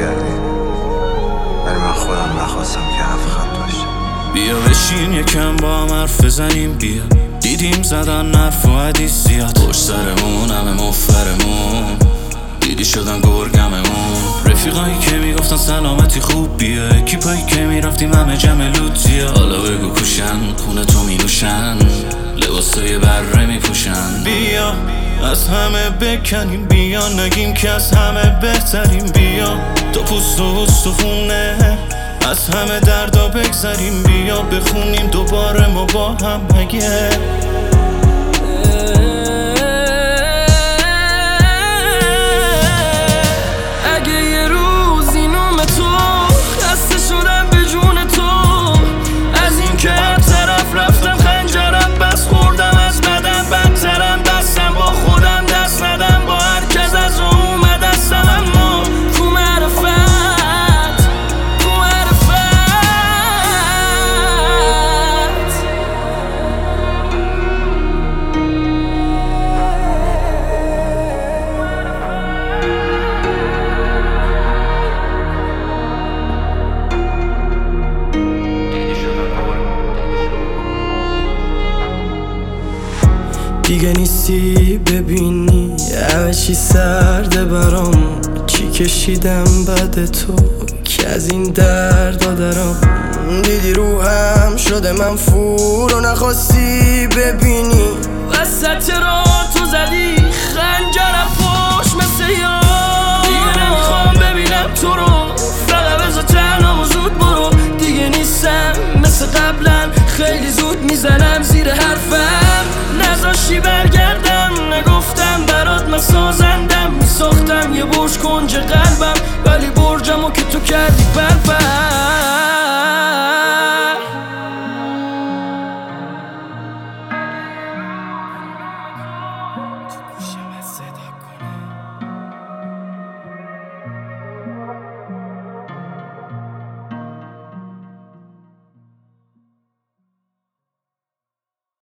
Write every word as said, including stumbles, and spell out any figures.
کردی، ولی من خودم نخواستم که هفت خط باشه. بیا بشین یکم با هم حرف بزنیم، بیا دیدیم زدن حرف و حدیث زیاد، پشت سرمون همه مفرمون، دیدی شدن گرگممون. رفیقایی که میگفتن سلامتی خوب بیا، اکیپایی که میرفتیم همه جمع لوتیا. حالا بگو کوشن خونه تو می نوشن، لباسای بره میپوشن. بیا از همه بکنیم، بیا نگیم که از همه بهتریم. بیا تو پوست و استخونه از همه دردا بگذریم. بیا بخونیم دوباره ما با هم مگه. دیگه نیستی ببینی همه چی سرده برام، چی کشیدم بعد تو که از این دردا درام. دیدی روحم شده منفور و نخواستی ببینی، وسط را تو زدی خنجرم پشت مثل یار.